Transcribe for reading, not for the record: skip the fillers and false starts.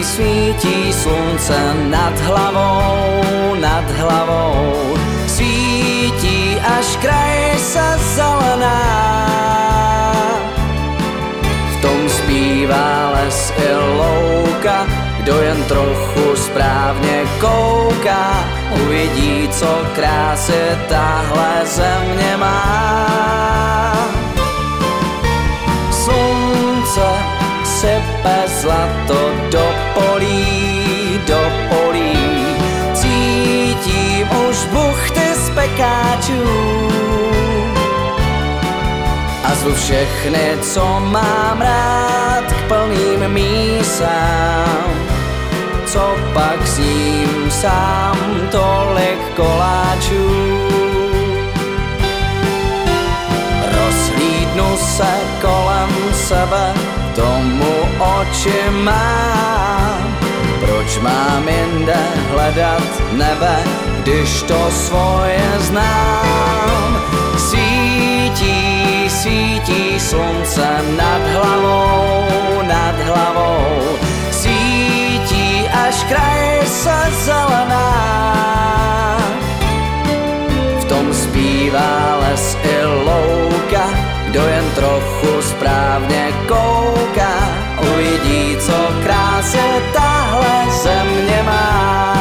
svítí slunce nad hlavou, svítí až kraj se zelená. V tom zpívá les i louka, kdo jen trochu správně kouká, uvidí, co krásy tahle země má. Slunce sype zlato do polí, cítím už buchty z pekáčů a zvu všechny, co mám rád, k plným mísám. Co pak sním sám tolik koláčů? Rozhlídnu se kolem sebe, tomu oči mám. Proč mám jinde hledat nebe, když to svoje znám? Svítí slunce nad hlavou, svítí až kraj se zelená. V tom zpívá les i louka, kdo jen trochu správně kouká, uvidí, co krásy tahle země má.